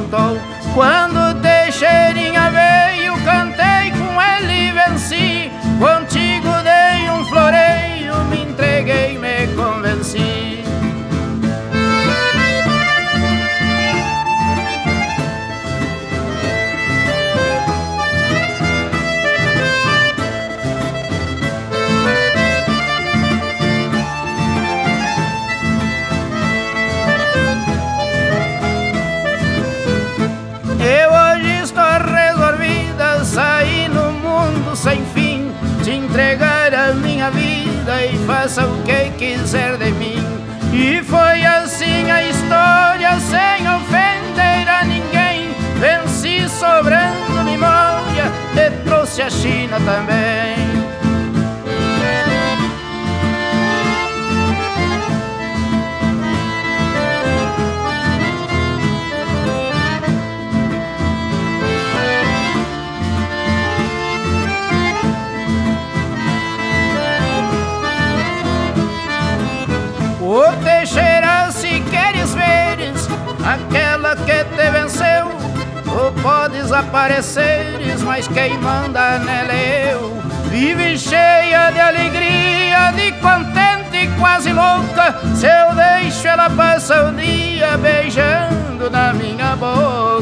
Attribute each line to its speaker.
Speaker 1: voltou. Quando Teixeirinha veio, cantei com ele e venci. Contigo dei um floreio, me entreguei, me convenci. Eu hoje estou resolvida, sair no mundo sem fim, te entregar a minha vida e faça o que quiser de mim. E foi assim a história, sem ofender a ninguém. Venci sobrando memória, te trouxe a China também. Ô Teixeira, se queres veres aquela que te venceu, ou podes apareceres, mas quem manda nela é eu. Vive cheia de alegria, de contente e quase louca, se eu deixo ela passar o dia beijando na minha boca.